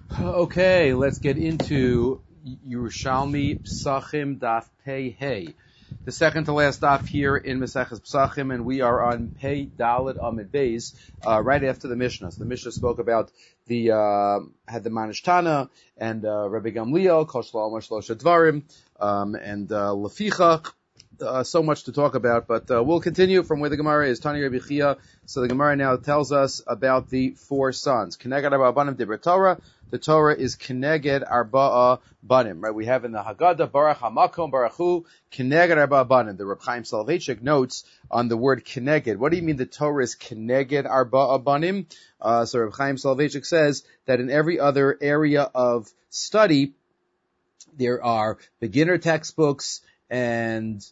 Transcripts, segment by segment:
Okay, let's get into Yerushalmi Psachim Daf Pei Hey. The second to last daf here in Maseches Psachim, and we are on Pei Dalet Amid Beis, right after the Mishnah. So the Mishnah spoke about had the Manishtana and Rabbi Gamliel, Kol Shlo Omer Shlosha Dvarim, and Lefichach. So much to talk about, but we'll continue from where the Gemara is. Tani Rabbi Chia. So the Gemara now tells us about the four sons. Keneged Arba'a Banim Dibra Torah. The Torah is Keneged Arba'a Banim. Right? We have in the Haggadah Baruch Hamakom Baruch Hu Keneged Arba'a Banim. The Reb Chaim Soloveitchik notes on the word Keneged. What do you mean the Torah is Keneged Arba'a Banim? So Reb Chaim Soloveitchik says that in every other area of study there are beginner textbooks and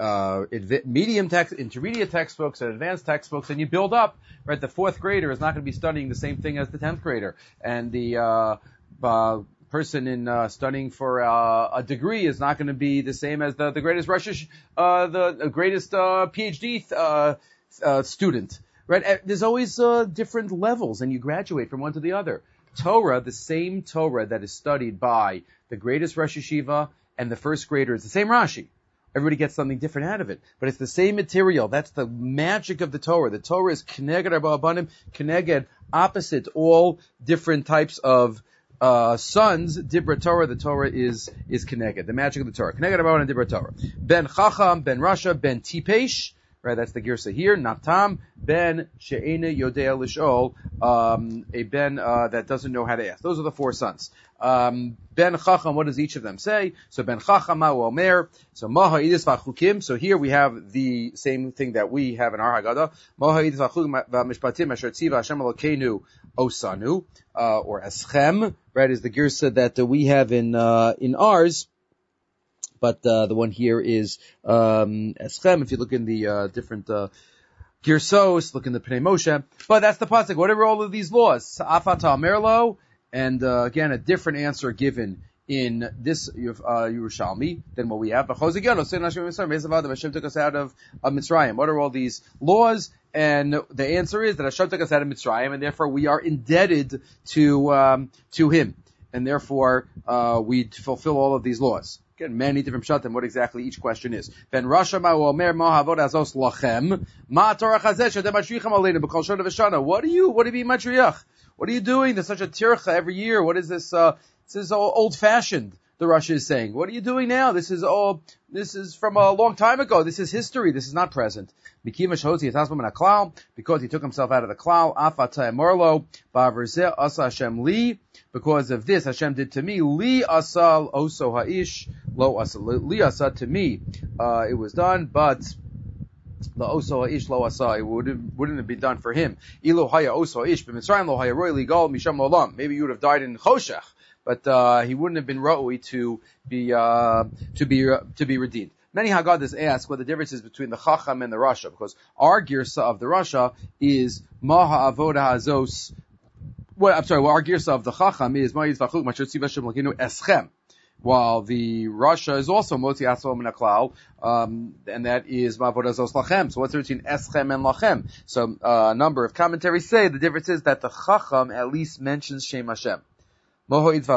intermediate textbooks and advanced textbooks, and you build up, right? The fourth grader is not going to be studying the same thing as the 10th grader, and the person in studying for a degree is not going to be the same as the greatest the greatest PhD student, right? There's always different levels, and you graduate from one to the other. Torah, the same Torah that is studied by the greatest Rosh Yeshiva and the first grader is the same Rashi. Everybody gets something different out of it. But it's the same material. That's the magic of the Torah. The Torah is Keneged Arba'a Banim, Keneged, opposite all different types of sons. Dibra Torah, the Torah is Keneged, the magic of the Torah. Keneged Arba'a Banim, Dibra Torah. Ben Chacham, Ben Rasha, Ben Tipesh, right, that's the Girsa here. Natam, Ben She'ena Yodea Lishol, a Ben that doesn't know how to ask. Those are the four sons. Ben Chacham, what does each of them say? So Ben Chacham Ma'u Omer, so Maha Idis V'Chukim. So here we have the same thing that we have in our Haggadah. Maha Idis V'Chukim V'Mishpatim Asher Tziva Hashem Elokeinu Osanu, or Eschem, right, is the Girsa that we have in ours. But the one here is Eschem. If you look in the different Girsos, look in the Pnei Moshe. But that's the pasuk. Whatever all of these laws, Afata Merlo, and again a different answer given in this Yerushalmi than what we have. Hashem took us out of Mitzrayim. What are all these laws? And the answer is that Hashem took us out of Mitzrayim, and therefore we are indebted to Him, and therefore we fulfill all of these laws. Again, many different pshatim, what exactly each question is. Ben Rasha Ma'u Omer Ma Havod Azos Lachem Ma Torah Chazeh Shadem Matricham Aleinu B'Kol Shana V'Shana. What do you mean Matriach? What are you doing? There's such a tircha every year. What is this? This is old fashioned. The Russia is saying. What are you doing now? This is from a long time ago. This is history. This is not present. Because he took himself out of the klal. Afata Morlo Ba'averzeh Asa Hashem Li. Because of this, Hashem did to me. Li Asal Oso Ha'ish Lo Asal Li Asa to me. It was done, but the Oso Ha'ish Lo Asa, it wouldn't have been done for him. Ilo Haya Oso Ha'ish B'Mitzrayim Lo Haya Roy Ligal Misham Olam. Maybe you would have died in Choshech, but he wouldn't have been Ra'ui to be redeemed. Many Haggadahs ask what the difference is between the Chacham and the Rasha, because our Girsa of the Rasha is Maha Avoda Hazos. Our Girsa of the Chacham is Ma'id V'Chuk Masher Tziva Hashem Elokeinu Eschem, while the Rasha is also Motzi Atzmo Min HaKlal, and that is Ma'avod Hazos Lachem. So what's the difference between Eschem and Lachem? So a number of commentaries say the difference is that the Chacham at least mentions Shem Hashem. He also says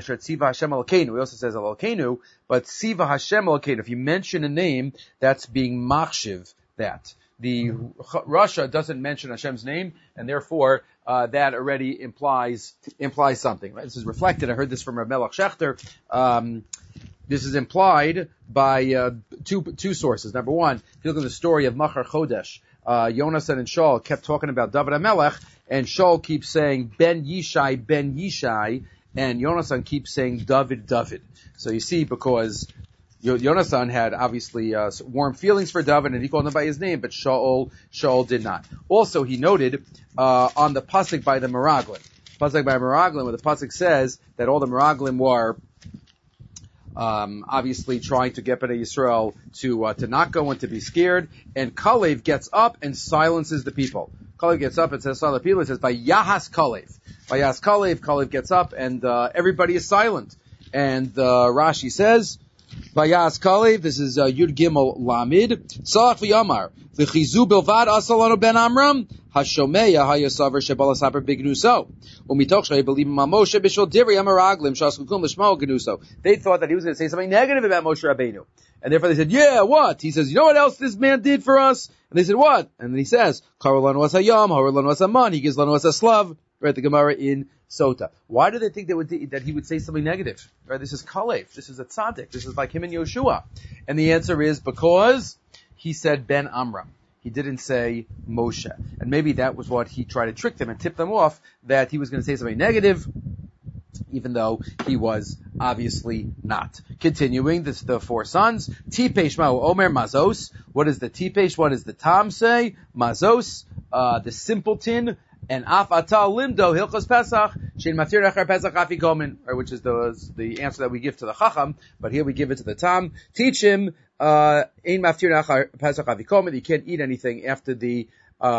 Elokeinu, but Tziva Hashem Elokeinu. If you mention a name, that's being machshiv that. The Rasha doesn't mention Hashem's name, and therefore that already implies something. Right? This is reflected. I heard this from Rav Melech Shechter. This is implied by two sources. Number one, if you look at the story of Machar Chodesh, Yonasan and Shaul kept talking about David HaMelech, and Shaul keeps saying Ben Yishai, and Yonasan keeps saying David. So you see, because Yonasan had obviously warm feelings for David, and he called him by his name, but Shaul did not. Also, he noted on the pasuk by the Meraglim, where the pasuk says that all the Meraglim were obviously trying to get Bnei Yisrael to not go and to be scared, and Kalev gets up and silences the people. Kalev gets up and says, silent people, it says, by Yahas Kalev. Kalev gets up and everybody is silent. And Rashi says, Vayas Kalev, this is Yud Gimel Lamid. Tzalach v'yamar, v'chizu bilvad asalanu ben Amram, hashomeya hayasaver shebala saper bignuso. Umitoch shei believe Moshe b'shol divri amaraglim shaskukum l'shmo gnuso. They thought that he was going to say something negative about Moshe Rabbeinu. And therefore they said, yeah, what? He says, you know what else this man did for us? And they said, what? And then he says, Karolanu was hayam, Harolanu was aman, he gives lanu was a slav. Right, the Gemara in Sota. Why do they think that he would say something negative? Right, this is Kalev. This is a tzaddik. This is like him and Yoshua. And the answer is because he said Ben Amram. He didn't say Moshe. And maybe that was what he tried to trick them and tip them off, that he was going to say something negative, even though he was obviously not. Continuing, this the four sons. Tipesh Ma'u Omer Mazos. What does the Tipesh, what does the Tam say? Mazos, the simpleton. And af atal limdo hilchos pesach shein matir achar pesach afikomen, which is the answer that we give to the chacham, but here we give it to the tam. Teach him ein matir achar pesach afikomen. You can't eat anything after the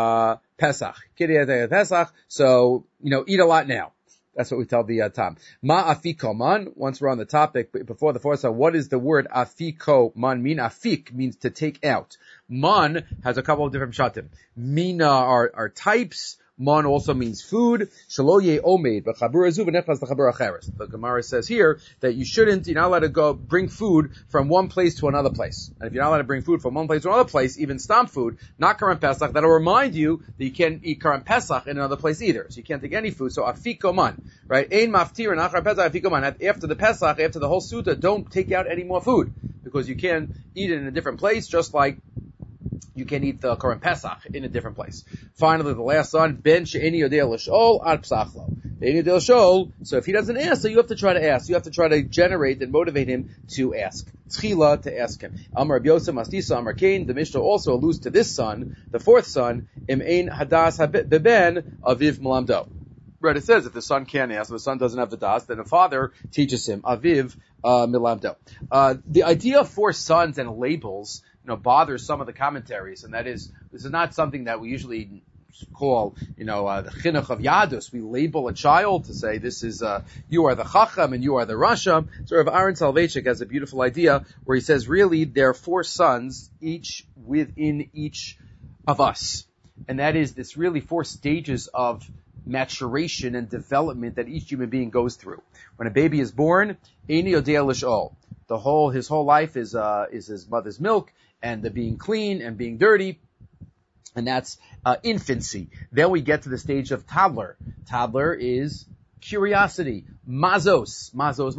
pesach. Can't eat anything after Pesach, so eat a lot now. That's what we tell the tam. Ma afikoman. Once we're on the topic, before the fourth, so what does the word afikoman mean? Afik means to take out. Man has a couple of different shatim. Mina are types. Man also means food. Shaloye omed, but chabura zu v'nechlas l'chabura acheres. The Gemara says here that you're not allowed to go bring food from one place to another place. And if you're not allowed to bring food from one place to another place, even stam food, not current Pesach, that'll remind you that you can't eat current Pesach in another place either. So you can't take any food. So afikoman, right? Ein maftir and achar Pesach afikoman. After the Pesach, after the whole Suda, don't take out any more food because you can eat it in a different place, just like you can eat the current Pesach in a different place. Finally, the last son, Ben she'eni yodei l'shol ad psachlo. She'eni yodei l'shol. So if he doesn't ask, so you have to try to ask. You have to try to generate and motivate him to ask. Tchila, to ask him. Amar Rabbi Yosef Mastisa Amar Kain. The Mishnah also alludes to this son, the fourth son, im ein hadas beben aviv melamdo. Right, it says if the son can't ask, if the son doesn't have the das, then the father teaches him aviv milamdo. The idea of four sons and labels bothers some of the commentaries, and that is, this is not something that we usually call, the chinuch of Yadus. We label a child to say, this is, you are the Chacham and you are the Rasha. So Rav Aaron Soloveitchik has a beautiful idea where he says, really, there are four sons, each within each of us. And that is, this really four stages of maturation and development that each human being goes through. When a baby is born, Eini Yodei L'Shol. His whole life is his mother's milk, and the being clean and being dirty, and that's infancy. Then we get to the stage of toddler. Toddler is curiosity. Mazos.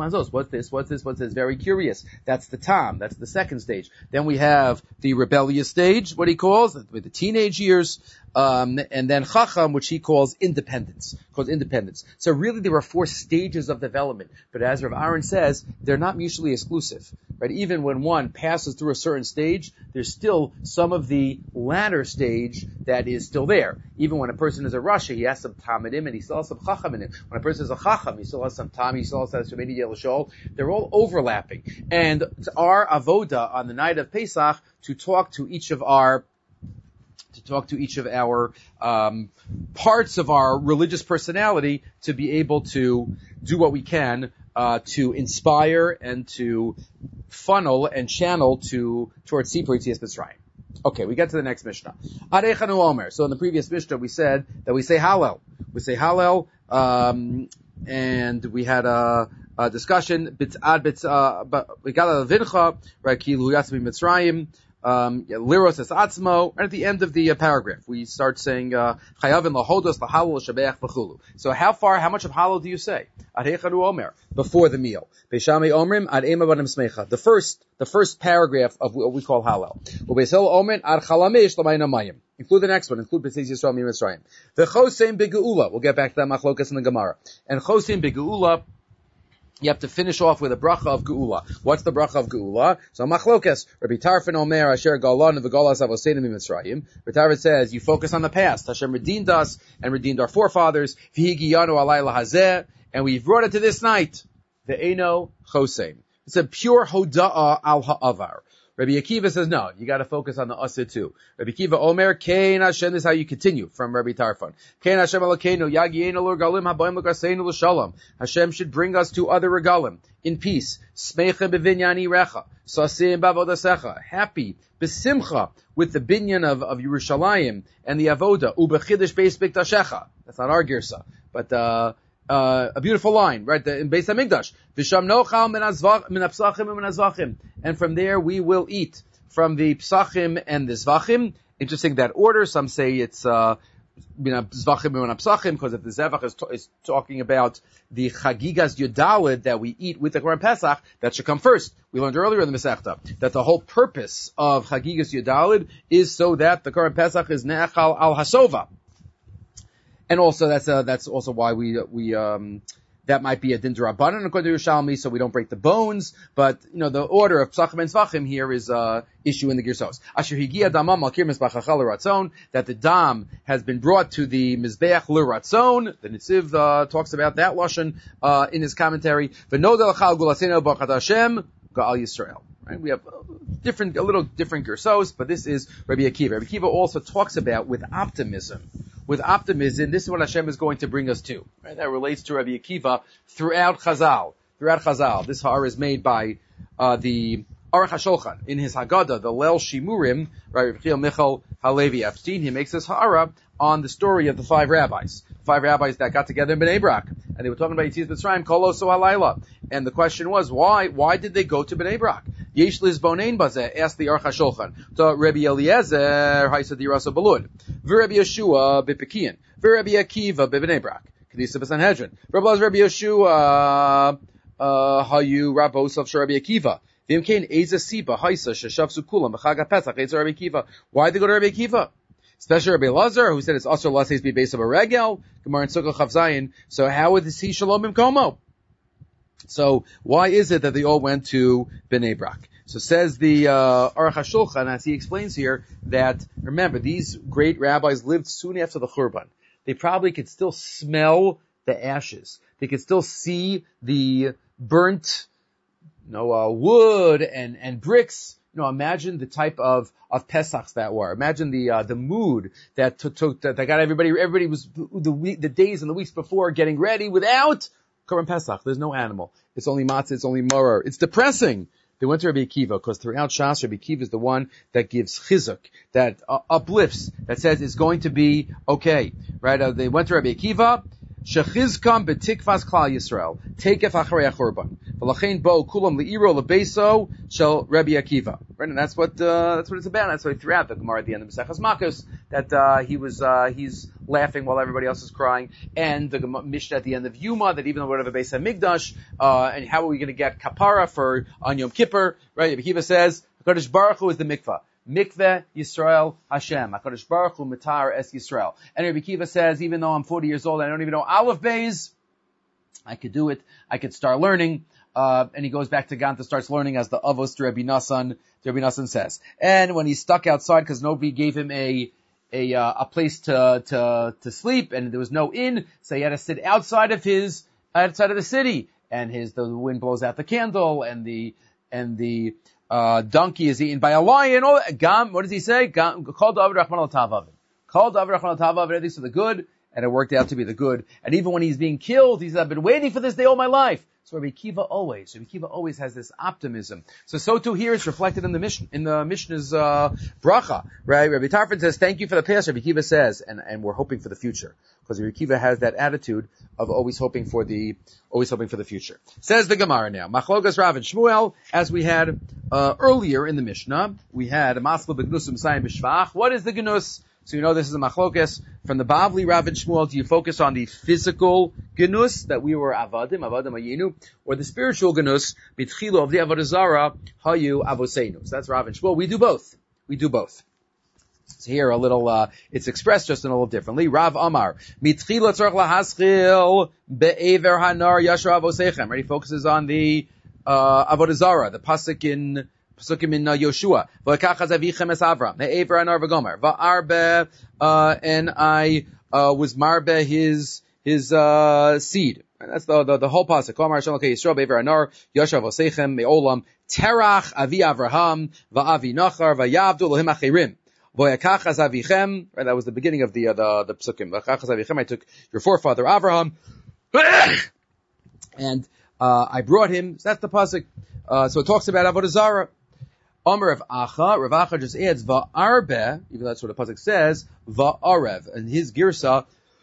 What's this? Very curious. That's the tam. That's the second stage. Then we have the rebellious stage, what he calls, with the teenage years, and then chacham, which he calls independence. So really there are four stages of development. But as Rav Aaron says, they're not mutually exclusive. Right? Even when one passes through a certain stage, there's still some of the latter stage that is still there. Even when a person is a rasha, he has some tam in him, and he still has some chacham in him. When a person is a chacham, he still has some tam, he still has shemini yelashol. They're all overlapping. And it's our avoda on the night of Pesach to talk to each of our parts of our religious personality to be able to do what we can to inspire and to funnel and channel towards Sipur Yetzias Mitzrayim. Okay, we get to the next Mishnah. Arechanu Omer. So in the previous Mishnah we said that we say Hallel. And we had a discussion. B'gala Vincha, right? Kilu Yasmi Mitzrayim. Liros es atzmo, and at the end of the paragraph, we start saying, Chayavin lahodos lahalul shabeach v'chulu. So how much of halal do you say? Arechanu Omer, before the meal. Beishami Omrim, ad ema banim smecha. The first paragraph of what we call halal. Ubeisel Omer, ad chalamesh l'mayna mayim. Include the next one, include B'tziz Yisrael Mitzrayim. The choseim begeula, we'll get back to that machlokas in the Gemara. And choseim begeula, you have to finish off with a bracha of geula. What's the bracha of geula? So machlokas. Rabbi Tarfon Omer Asher Galon v'Golas Avoseinu Mitzrayim. Rabbi Tarfon says you focus on the past. Hashem redeemed us and redeemed our forefathers. V'higiyanu alayla hazeh, and we've brought it to this night. The Eino Choseim. It's a pure hoda'ah al ha'avar. Rabbi Akiva says, no, you gotta focus on the Asa too. Rabbi Akiva Omer, Kein Hashem, this is how you continue from Rabbi Tarfon. Kein Hashem Elokeinu, Yagienu l'regalim, habayim l'gaseinu l'shalom. Hashem should bring us to other regalim, in peace. Smecha bevinyani recha, sasim bavodasecha, happy, besimcha, with the binyan of Yerushalayim, and the avoda, ubechidish beis mikdashecha. That's not our girsa, but, a beautiful line, right? In Beis Hamikdash. V'sham nochal min ha-psachim min ha-zvachim. And from there we will eat from the psachim and the zvachim. Interesting that order. Some say it's min ha-zvachim min ha-psachim, because if the zevach is talking about the chagigas yudalid that we eat with the Korban Pesach, that should come first. We learned earlier in the Masechta that the whole purpose of chagigas yudalid is so that the Korban Pesach is ne'achal al hasova. And also, that's also why we that might be a din d'Rabbanan according to Yerushalmi, so we don't break the bones. But, the order of Psachim and Zvachim here is, issue in the Girsos. Asher higia damam al kir mizbach l'ratzon, that the dam has been brought to the mizbeach l'ratzon. The Nitziv, talks about that lashon, in his commentary. V'nodel chal gulasenu b'chat Hashem, ga'al Yisrael. Right? We have a little different Girsos, but this is Rabbi Akiva. Rabbi Akiva also talks about with optimism, this is what Hashem is going to bring us to. Right? That relates to Rabbi Akiva throughout Chazal. This har is made by the Aruch HaShulchan in his Haggadah, the Leil Shimurim, right? Rabbi Michal Halevi Epstein. He makes this hara on the story of the 5 rabbis. 5 rabbis that got together in Bnei Brak, and they were talking about Yetzias Mitzrayim, Kol Oso Halayla. And the question was, why did they go to Bnei Brak? Yesh Lizbonein Bazeh, asked the Aruch HaShulchan. To Rabbi Eliezer, Haisa Dirasa Balud. V'Rabbi Yeshua B'Pekian. V'Rabbi Akiva B'Bnei Brak. Kedisa B'Sanhedrin. Rabbi Yeshua, Hayu Rabos of Rabbi Akiva. V'Imkein Eza Siba, Haisa, Sheshavsu Kulam, B'Chag HaPesach, Eza Rabbi Akiva. Why did they go to Rabbi Akiva? Especially Rabbi Lazar, who said it's also Lases be based on a regel, Gemara and Sukkah Chav Zayin. So how would this he Shalom Imkomo? So why is it that they all went to Bnei Brak? So says the Aruch HaShulchan, as he explains here, that remember these great rabbis lived soon after the Churban. They probably could still smell the ashes. They could still see the burnt, wood and bricks. Imagine the type of Pesachs that were. Imagine the mood that that got everybody was the days and the weeks before getting ready without Korban Pesach. There's no animal. It's only matzah, it's only maror. It's depressing. They went to Rabbi Akiva because throughout Shas, Rabbi Akiva is the one that gives chizuk, that uplifts, that says it's going to be okay. Right? They went to Rabbi Akiva. Shechizkam betikvas klal Yisrael. Takef acharei achurban. V'lachein bo kulam le'iro lebeso shel Rabbi Akiva. Right, and that's what it's about. That's why throughout the Gemara at the end of Maseches Makos that he's laughing while everybody else is crying, and the Mishnah at the end of Yuma that even though we have a Beis Hamikdash, and how are we going to get kapara on Yom Kippur? Right, Rabbi Akiva says HaKadosh Baruch Hu is the mikvah. Mikveh Yisrael Hashem. HaKadosh Baruch Hu Matar Es Yisrael. And Rabbi Akiva says, even though I'm 40 years old, I don't even know Aleph Beis, I could do it. I could start learning. And he goes back to Ganta, starts learning as the Avos to Rabbi Nassan. Rabbi Nassan says. And when he's stuck outside because nobody gave him a place to sleep and there was no inn, so he had to sit outside of the city. And the wind blows out the candle and the donkey is eaten by a lion. All that. Gam, what does he say? Called David Rachman al-Tavav. Called David Rachman al-Tavav, everything's for the good, and it worked out to be the good. And even when he's being killed, he said, I've been waiting for this day all my life. So Rabbi Akiva always has this optimism. So too here it's reflected in the Mishnah's bracha, right? Rabbi Tarfon says, thank you for the past. Rabbi Akiva says, and we're hoping for the future. Because Rabbi Akiva has that attitude of always hoping for the future. Says the Gemara now. Machlokas Rav and Shmuel, as we had earlier in the Mishnah, we had Masla b'gnus Messiah b'shvach. What is the gnus? So this is a machlokas from the Bavli, Rav and Shmuel. Do you focus on the physical gnus that we were avadim ayinu, or the spiritual gnus bitchilo of the avodah zara hayu avoseinu? So that's Rav and Shmuel. We do both. So here a little, it's expressed just a little differently. Rav Amar, mitchila tzarich lahaschil be'ever hanar yashar avosechem. Right, he focuses on the avodah zara, the Pasukim in Yoshua. V'lekach avichem es Avram me'ever hanar v'gomer va'arbe, and I was marbe his seed. And that's the whole pasuk. Kol Amar Hashem Elokei Yisrael be'ever anar yoshav oseichem me'olam terach avi Avraham va'avi Nachar va'yavdu Elohim achirim v'yakachas avichem. Right, that was the beginning of the psukim. V'yakachas avichem. I took your forefather Avraham and I brought him. So that's the pasuk. So it talks about Avodah Zarah. Omer of Acha, Rav Acha just adds va'arbe, even though that's what the pasuk says, va'arev. And his girsa,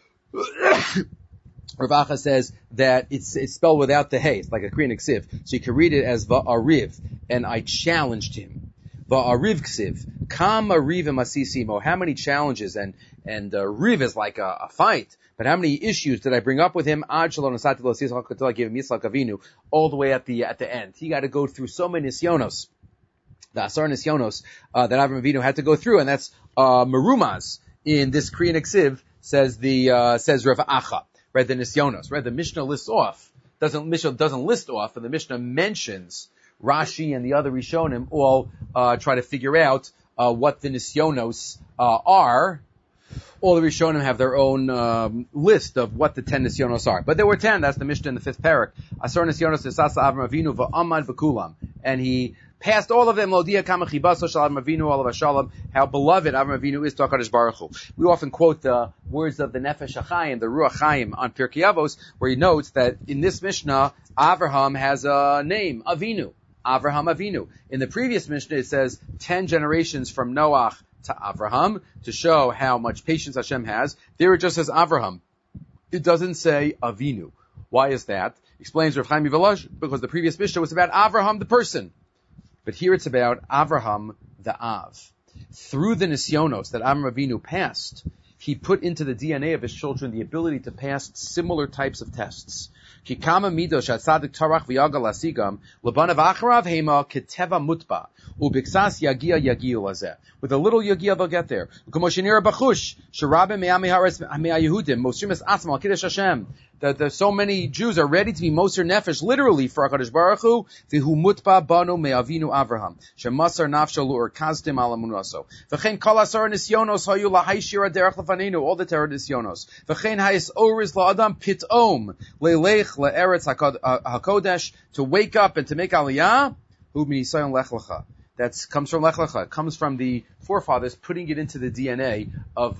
Rav Acha says that it's spelled without the hey. It's like a Kriyan ksiv. So you can read it as va'ariv. And I challenged him. Va'ariv ksiv. Kam ariv masisimo. How many challenges? And riv is like a fight. But how many issues did I bring up with him? Ad shalom nasati lo sisach until I gave him Yitzchak Avinu all the way at the end. He got to go through so many nisyonos. The Asar Nisyonos that Avraham Avinu had to go through, and that's Merumaz in this Kriyan ksiv, says Rav Acha, right? The Nisyonos, right? The Mishnah lists off, doesn't list off, and the Mishnah mentions Rashi and the other Rishonim all try to figure out what the Nisyonos are. All the Rishonim have their own list of what the 10 Nisyonos are, but there were 10. That's the Mishnah in the 5th parak. Asar Nisyonos Esasa Avraham Avinu va'amad v'kulam, and he passed all of them. Lodia kama chibaso shel Avraham Avinu olav hashalom. How beloved Avraham Avinu is to HaKadosh Baruch Hu. We often quote the words of the Nefesh HaChaim, the Ruach Chaim, on Pirkei Avos, where he notes that in this Mishnah, Avraham has a name, Avinu. Avraham Avinu. In the previous Mishnah, it says 10 generations from Noach to Avraham to show how much patience Hashem has. There it just says Avraham. It doesn't say Avinu. Why is that? Explains Rav Chaim Yivalaj, because the previous Mishnah was about Avraham the person. But here it's about Avraham the Av. Through the Nisyonos that Avraham Avinu passed, he put into the DNA of his children the ability to pass similar types of tests. Kikama midosh atzadik tarach v'yagal asigam lebanav acharav hema keteva mutba ubiksas yagia yagiu lazeh. With a little yagia they'll get there. K'moshenira bachush sherabim me'ami haaretz me'ayehudim mosrim es atzma al kiddush Hashem. That so many Jews are ready to be Moser Nefesh, literally, for HaKadosh Baruch Hu, v'hu mutba banu me'avinu Avraham, shemasar nafsho lu'ur kazdim ala munaso. V'chein kol asar nisyonos hayu lahaishir aderech lefanenu, all the terror nisyonos. V'chein hayis oriz la'adam pitom, le'lech le'eretz HaKodesh, to wake up and to make aliyah, hu minisayon lech lecha. That comes from Lech Lecha. It comes from the forefathers putting it into the DNA of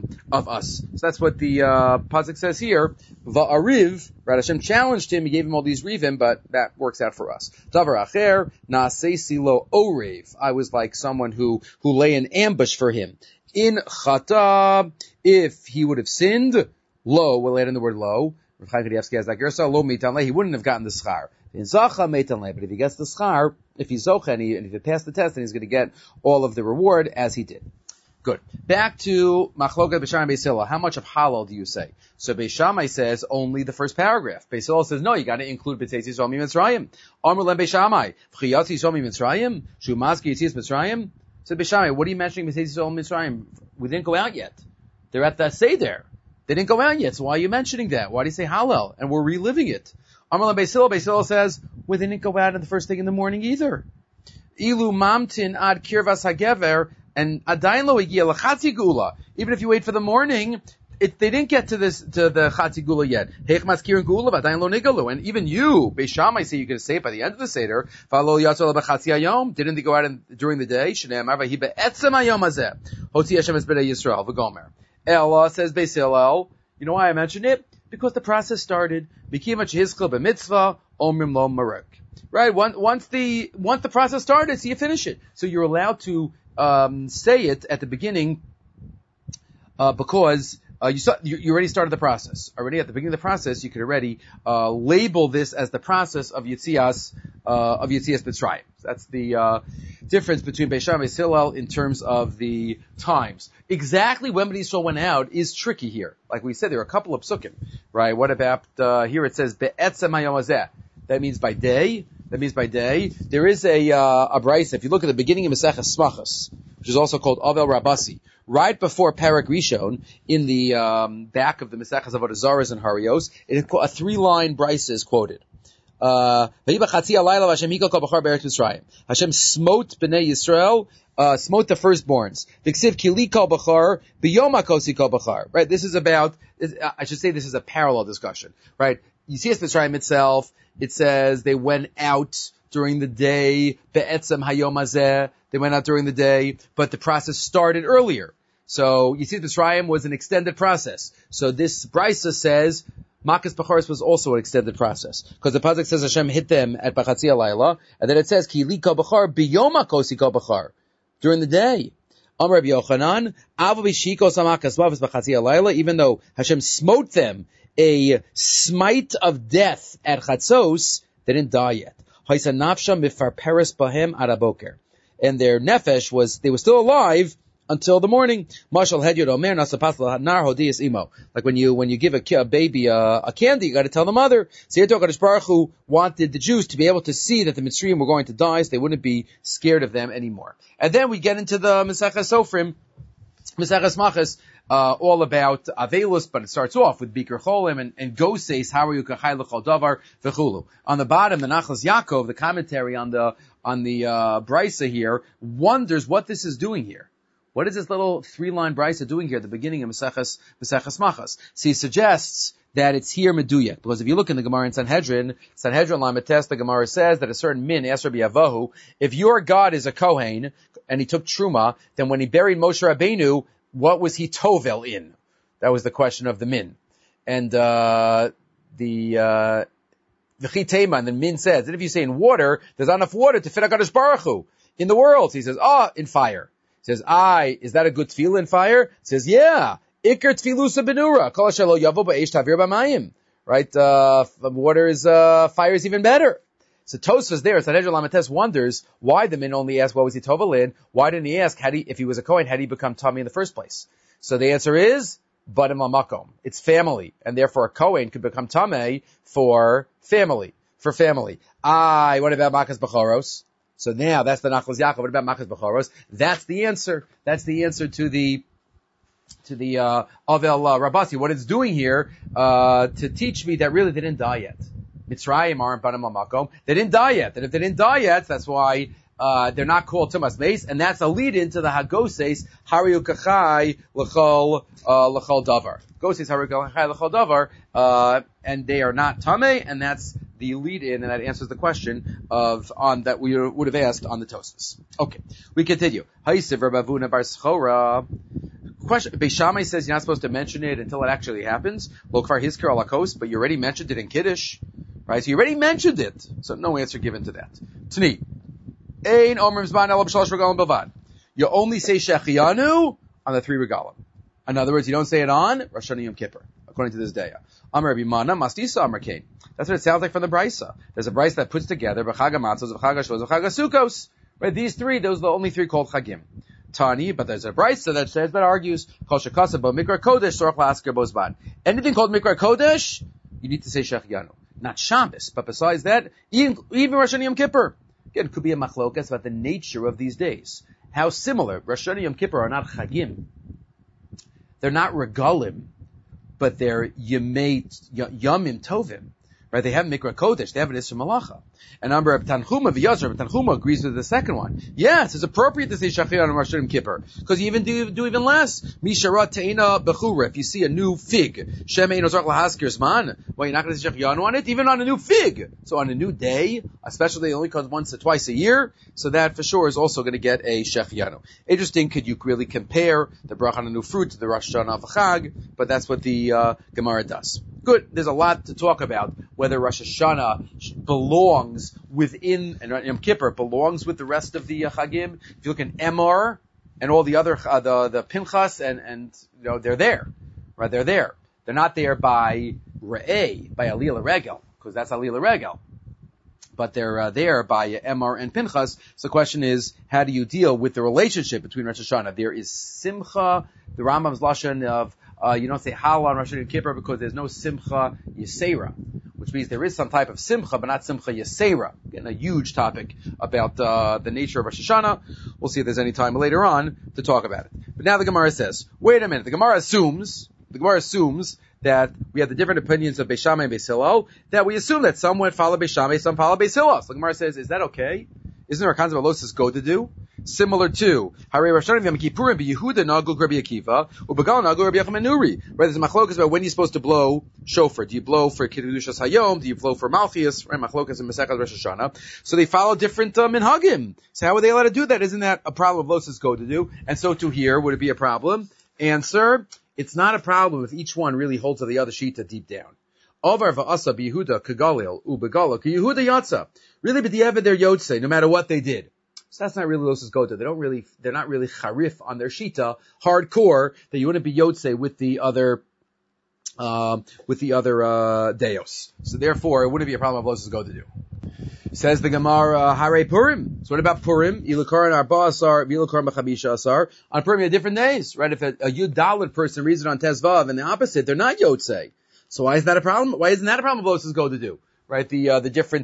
us. So that's what the pasuk says here. Va'ariv, right? Hashem challenged him. He gave him all these rivim, but that works out for us. Davar acher naasei silo orev. I was like someone who lay in ambush for him. In chata, if he would have sinned, lo. We'll add in the word lo. Rav Chaim Kanievsky has that gersa. Lo meitan le. He wouldn't have gotten the schar. In zacha meitan le. But if he gets the schar, if he's zocha and if he passed the test, then he's going to get all of the reward as he did. Good. Back to Machloket Beis Shammai and Beis Hillel. How much of halal do you say? So Beis Shammai says only the first paragraph. Beis Hillel says no, you got to include B'tzeis Yisrael Mitzrayim. Amar Lem Beis Shammai V'chiyatz Yisrael Mitzrayim Shu Mazki Yitzias Mitzrayim. So Beis Shammai, what are you mentioning B'tzeis Yisrael Mitzrayim? We didn't go out yet. They're at the Seder. They didn't go out yet. So why are you mentioning that? Why do you say halal? And we're reliving it. Amar Lem Beis Hillel says we didn't go out in the first thing in the morning either. Ilu mamtin ad kirvas hagever and adayin lo igia lachatzi gula. Even if you wait for the morning, they didn't get to the chatzi gula yet. Heich maskirin gula v'adayin lo nigalu. And even you, Beis Shammai, say you can say it by the end of the seder. V'alo yatzol b'chatzi hayom. Didn't they go out during the day? Shnei amar v'hi be'etzem hayom hazeh. Hotzi Hashem es b'nei Yisrael v'gomer. Ella says Beis Hillel. You know why I mentioned it? Because the process started. B'kima chizkel b'mitzvah omrim lo marek. Right? Once the process started, so you finish it. So you're allowed to say it at the beginning because you already started the process. Already at the beginning of the process, you could already label this as the process of Yitzias Mitzrayim. That's the difference between Beis Shammai and Beis Hillel in terms of the times. Exactly when Bnei Yisrael went out is tricky here. Like we said, there are a couple of psukim, right? What about here? It says be'etzem hayom hazeh. That means by day. There is a brayso. If you look at the beginning of Maseches Smachos, which is also called Avel Rabasi, right before Parak Rishon, in the back of the Maseches Avodah Zarah and Harios, a 3-line brayso is quoted. Hashem smote Bnei Yisrael, smote the firstborns. Right? This is about, I should say this is a parallel discussion, right? Yetzias Mitzrayim itself, it says they went out during the day, be'etzem hayom hazeh, they went out during the day, but the process started earlier. So Yetzias Mitzrayim was an extended process. So this Brisa says Makas Bechoros was also an extended process. Because the Pasuk says Hashem hit them at Bachatzi Alayla, and then it says, Ki li kol bechar biyom hakosi kol bechar, during the day. Amar Rabbi Yochanan, Avo b'shikos hamakas mavos b'chatzi alayla, even though Hashem smote them a smite of death at Chatzos, they didn't die yet. Haisa nafsha mifarperes bahem araboker. And their nefesh they were still alive until the morning. Mashal hedyot omer nasapasla nar hodiyas imo. Like when you give a baby a candy, you got to tell the mother. So Kadosh Baruch Hu wanted the Jews to be able to see that the Mitzrayim were going to die, so they wouldn't be scared of them anymore. And then we get into the Maseches Sofrim, Maseches Machas, all about Avelus, but it starts off with Bikur Cholim and Goses, how are you kachai l'chol davar v'chulu. On the bottom, the Nachlas Yaakov, the commentary on the Brisa here, wonders what this is doing here. What is this little 3-line brisa doing here at the beginning of Maseches Machas? So he suggests that it's here Meduyak, because if you look in the Gemara in Sanhedrin Lamed Tes, the Gemara says that a certain min asked Rabbi Avahu, if your God is a Kohen and he took Truma, then when he buried Moshe Rabbeinu, what was he Tovel in? That was the question of the min. And the Chitema, and the min says, and if you say in water, there's not enough water to fit HaKadosh Baruch Hu in the world. So he says, in fire. He says, is that a good tefillah in fire? He says, yeah. Iker tfilusa benura. Kol asher lo yavo ba'esh tavir b'mayim. Right? Water is, fire is even better. So Tosfos there, Sanhedrin Lamed Tes, wonders why the min only asked what was he tovel in. Why didn't he ask if he was a Kohen, had he become tummy in the first place? So the answer is, badim lamakom. It's family. And therefore a Kohen could become tummy for family. What about Makas Bechoros? So now that's the Nachlas Yaakov. What about Makas Bechoros? That's the answer. That's the answer to the Avel Rabasi. What it's doing here, to teach me that really they didn't die yet. Mitzrayim aren't Banim Lamakom. They didn't die yet. And if they didn't die yet, that's why, they're not called Tumas Meis. And that's a lead into the Hagoses, Hariu Kachai, L'chol Davar. Goses, Hariu Kachai, L'chol Davar, and they are not Tameh, and that's the lead in, and that answers the question that we would have asked on the Tosfos. Okay, we continue. Ha'isiv Rabavuna Bar Schora. Question: Beis Shammai says you're not supposed to mention it until it actually happens. Lo kvar hizkar ala kos, but you already mentioned it in Kiddush, right? So you already mentioned it, so no answer given to that. Tani, ein omer zman ela b'shalosh regalim bavad. You only say shechianu on the 3 regalim. In other words, you don't say it on Rosh Hashanah Yom Kippur, according to this day. Amar Rabbi Mana Mastisa Amar Kain. That's what it sounds like from the Brisa. There's a Brisa that puts together B'chag HaMatzos, B'chag HaShavos, B'chag HaSukkos. Right? These 3, those are the only 3 called Chagim. Tani, but there's a Brisa that argues Kol Shekasa Bo Mikra Kodesh Sorach La'asker Bo Zman. Anything called Mikra Kodesh, you need to say Shechianu. Not Shabbos, but besides that, even Rosh Hashanah Yom Kippur. Again, it could be a machlokas about the nature of these days. How similar. Rosh Hashanah Yom Kippur are not Chagim. They're not Regalim, but they're Yamim Tovim. Right? They have Mikra Kodesh. They have an Isra Malacha. And Amar Reb Tanchuma v'Yazar, Reb Tanchuma agrees with the second one. Yes, it's appropriate to say Shachir on Rosh Hashanah Kippur. Because you even do even less. Misharat Teina Bechura. If you see a new fig, Shem Ein Ozar Lahaskir Zman, well, you're not going to say Shachir on it, even on a new fig. So on a new day, especially only comes once or twice a year, so that for sure is also going to get a Shechianu. Interesting, could you really compare the bracha on a new fruit to the Rosh Hashanah of Chag? But that's what the Gemara does. Good. There's a lot to talk about whether Rosh Hashanah belongs within, and Yom Kippur belongs with the rest of the Chagim. If you look in Emor and all the other, the Pinchas and, they're there. Right? They're there. They're not there by Re'eh, by Alila Regel, because that's Alila Regel. But they're there by Emor and Pinchas. So the question is, how do you deal with the relationship between Rosh Hashanah? There is Simcha, the Rambam's Lashon of, you don't say Hal on Rosh Hashanah Kippur because there's no Simcha Yisera, which means there is some type of Simcha, but not Simcha Yisera. Again, a huge topic about the nature of Rosh Hashanah. We'll see if there's any time later on to talk about it. But now the Gemara says, wait a minute, the Gemara assumes that we have the different opinions of Beis Shammai and Beis Hillel, that we assume that some would follow Beis Shammai, some follow Beis Hillel. So the Gemara says, is that okay? Isn't there a concept of Losas go to do? similar to Harei Rosh Hashanah Yom Kippurim Yehuda Nagul Rabbi Akiva Ubegal Nagul Rabbi Yochanan Nuri. Right, there's a machlokas about when you're supposed to blow shofar. Do you blow for Kedushas Hayom? Do you blow for Malchias? Right, machlokas in Masechas Rosh Hashanah. So they follow different minhagim. So how are they allowed to do that? Isn't that a problem of Los's code to do? And so to here, would it be a problem? Answer: it's not a problem if each one really holds to the other shita deep down. Ovar va'asa b'Yehuda kagalil ubegala k'Yehuda yatsa. Really, but the ever they're yotze, no matter what they did. So that's not really Los's Gota. They're not really charif on their shita, hardcore, that you wouldn't be yotze with the other deos. So therefore, it wouldn't be a problem of Los's Gota to do. Says the Gemara, Hare Purim. So what about Purim? Ilukar and Arba Asar, Vilukar Mechamisha Asar. On Purim, you have different days, right? If a Yud Dalet person reads it on Tezvav and the opposite, they're not yotze. So why is that a problem? Why isn't that a problem of Los's Gota to do? Right? The different,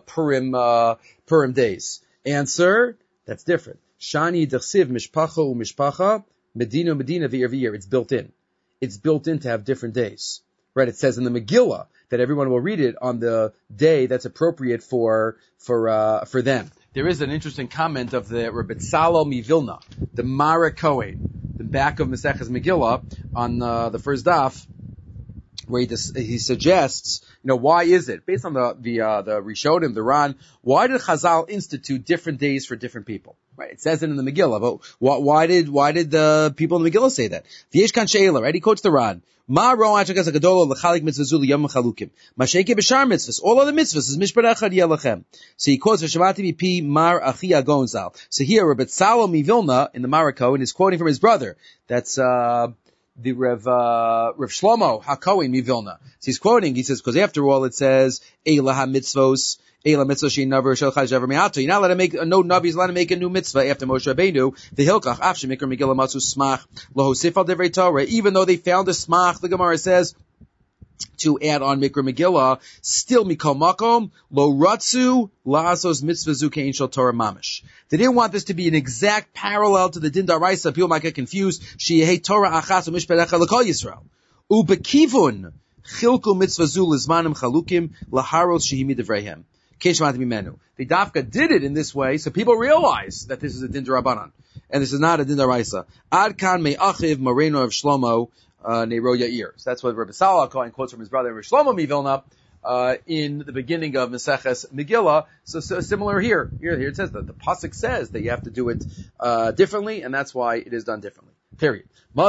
Purim days. Answer: that's different. Shani d'chsiv mishpacha u'mishpacha medina v'ir. It's built in. It's built in to have different days. Right? It says in the Megillah that everyone will read it on the day that's appropriate for them. There is an interesting comment of the Rebbe Tzalel Mivilna, the Mara Kohen, the back of Maseches Megillah on the first daf, where he suggests, why is it, based on the Rishonim, the Ran, why did Chazal institute different days for different people? Right? It says it in the Megillah, but why did the people in the Megillah say that? V'yesh she'ela, right? He quotes the Ran. Ma ro'an shakas ha'gadol l'chalik mitzvah zu l'yom chalukim. Ma sheike b'shar mitzvahs. All other mitzvahs is mishpat echad yelachem. So he quotes v'shavati b'pi Mar Achia Gonzal. So here, Rebbe Tzalel Mivilna in the Marako, and is quoting from his brother. That's the Rav Shlomo HaKohen Mivilna. So he's quoting, he says, because after all it says, Eila ha-mitzvos, Eila mitzvah shein navar shel chaj ever me'ato. You're not allowed to make, no Navi is allowed to make a new mitzvah after Moshe Rabbeinu. The Hilkach, af shemikra Megillah matzu smach, lohosif al devrei Torah. Even though they found a smach, the Gemara says, to add on Mikra Megillah, still mikol makom, lo ratzu, la'asos mitzvah zu ke'in shel Torah mamish. They didn't want this to be an exact parallel to the Din Daraisa. People might get confused. She'yehei Torah achas u'mishpat echad l'kol Yisrael. Ubekivun, chilku mitzvah zu l'zmanim chalukim, laharos shehi midavreihem. The Dafka did it in this way, so people realize that this is a Din Darabanan, and this is not a Din Daraisa. Ad kan me'achiv mareno of Shlomo Neiro Yair. So that's what Rebbe Tzalel HaKohen quotes from his brother Rebbe Shlomo Mivilna in the beginning of Maseches Megillah. So similar here. Here it says that the pasuk says that you have to do it differently, and that's why it is done differently. Period.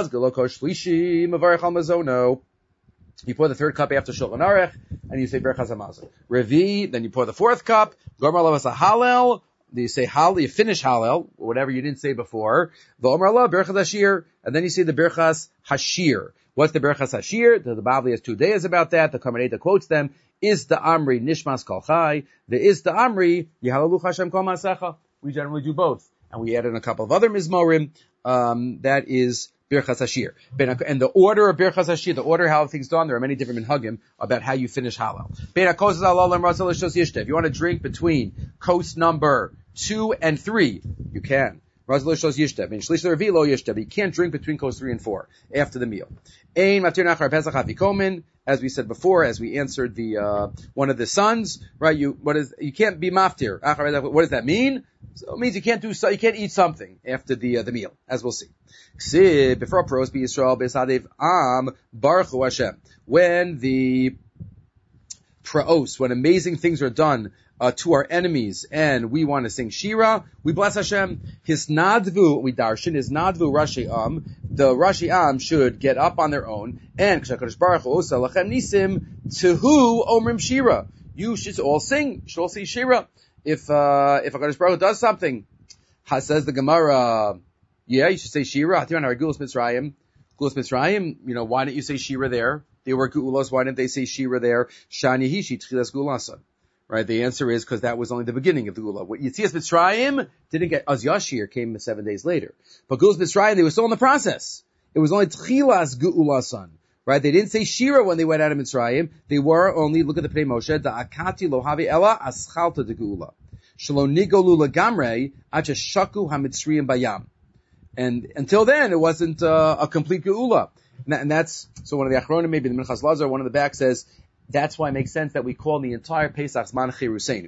You pour the third cup after Shulchan Aruch, and you say Berachas Hamazon. Revi, then you pour the fourth cup. Gomer Lavas Halel. You say Hallel, you finish Hallel, whatever you didn't say before. V'Omer Allah Berachas Hashir, and then you say the Berachas Hashir. What's the Berachas Hashir? The Bavli has 2 days about that. The Kamareta quotes them. Is the Amri Nishmas Kol Chai? The Is the Amri Yehalaluch Hashem Kol Masecha. We generally do both, and we add in a couple of other Mizmorim. That is Birchas Hashir. And the order of Birchas Hashir, the order how things done, there are many different minhagim about how you finish Hallel. If you want to drink between coast number 2 and 3, you can. You can't drink between coast 3 and 4 after the meal. As we said before, as we answered the one of the sons, right? You can't be maftir. What does that mean? So it means you can't eat something after the meal, as we'll see. Before pros be Yisrael besadev am baruch Hashem. When the praos, when amazing things are done to our enemies, and we want to sing Shira, we bless Hashem. His nadvu, we darshan, his nadvu Rashi the Rashi should get up on their own, and K'shakadosh Baruch Hu osa lachem nisim, to who omrim Shira. You should all sing, should all sing Shira. If HaKadosh Baruch Hu does something, says the Gemara, yeah, you should say Shira. Gulas Mitzrayim, why didn't you say Shira there? They were Gulas, why didn't they say Shira there? Shani Hishi Tchilas Gulasan. Right, the answer is because that was only the beginning of the Gula. What Yitzias Mitzrayim didn't get, Az Yashir came 7 days later. But Gulas Mitzrayim, they were still in the process. It was only Tchilas Gulasan. Right, they didn't say Shira when they went out of Mitzrayim. They were only, look at the Pnei Moshe, the Akati Lohavi Ella Aschalta de Gula. Shalom Nigolu Lagamre Acha Shaku HaMitzrayim Bayam. And until then, it wasn't a complete Geula. And that's, so one of the Achronim, maybe the Minchas Lazar, one of the back says, that's why it makes sense that we call the entire Pesach Zman Chirusenu.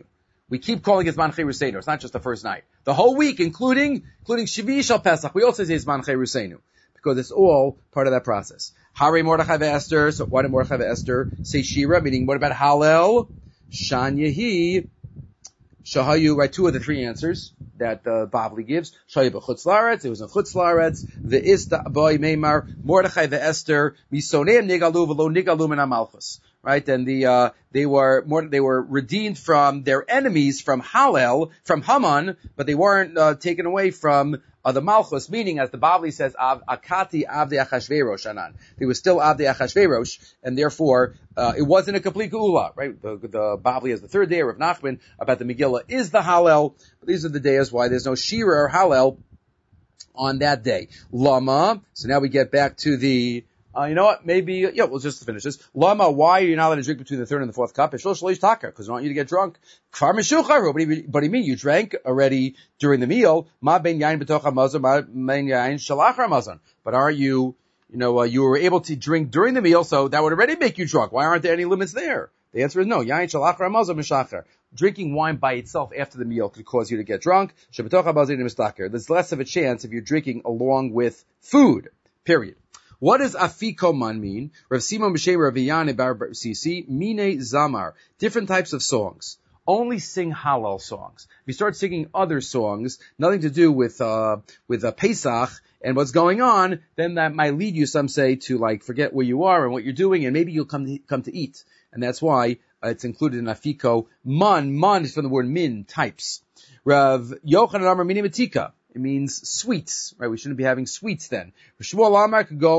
We keep calling it Zman Cheruseinu. It's not just the first night. The whole week, including Shvi Shal Pesach, we also say Zman Cheruseinu, because it's all part of that process. Hare Mordechai ve'Esther. So why did Mordechai ve'Esther say Shira? Meaning, what about Hallel? Shan Yehi Shahayu, right? Two of the three answers that Bavli gives. Shahayu b'chutz laaretz. It was in chutz laaretz. Ve'ista boy meimar Mordechai ve'Esther misoneim nigalu v'lo nigalu min hamalchus. Right? And they were redeemed from their enemies, from Hallel, from Haman, but they weren't taken away from the Malchus, meaning, as the Bavli says, Akati Avdei Achashverosh Anan. They were still Avdei Achashverosh, and therefore, it wasn't a complete Geula, right? The Bavli has the third day, Rav Nachman, about the Megillah is the Hallel. But these are the days why there's no Shira or Hallel on that day. Lama. So now we get back to the, you know what? Maybe, we'll just finish this. Lama, why are you not allowed to drink between the third and the fourth cup? It's shlosh taka, because I want you to get drunk. Kfar meshucharu, but you mean you drank already during the meal. Ma ben yain b'toch hamazon, ma ben yain shalach hamazon. But are you were able to drink during the meal, so that would already make you drunk. Why aren't there any limits there? The answer is no. Yain shalach hamazon mishachar. Drinking wine by itself after the meal could cause you to get drunk. Shebetoch hamazon mistaker. There's less of a chance if you're drinking along with food. Period. What does afikoman mean? Rav Simon b'shem Rav Yana bar Sisi, mine zamar. Different types of songs. Only sing Hallel songs. If you start singing other songs, nothing to do with Pesach and what's going on, then that might lead you, some say, to forget where you are and what you're doing, and maybe you'll come to eat. And that's why it's included in afiko. Man is from the word min, types. Rav Yochanan Amar mini matika. It means sweets, right? We shouldn't be having sweets then. Certain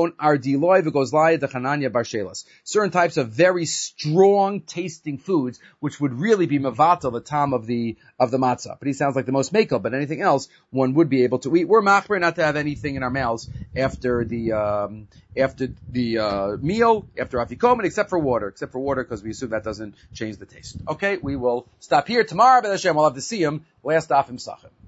types of very strong tasting foods, which would really be mavatal, the tam of the matzah. But he sounds like the most makel, but anything else one would be able to eat. We're machmer not to have anything in our mouths after the meal, after afikomen, except for water, because we assume that doesn't change the taste. Okay, we will stop here tomorrow, but Hashem, we'll have to see him last off in Sachem.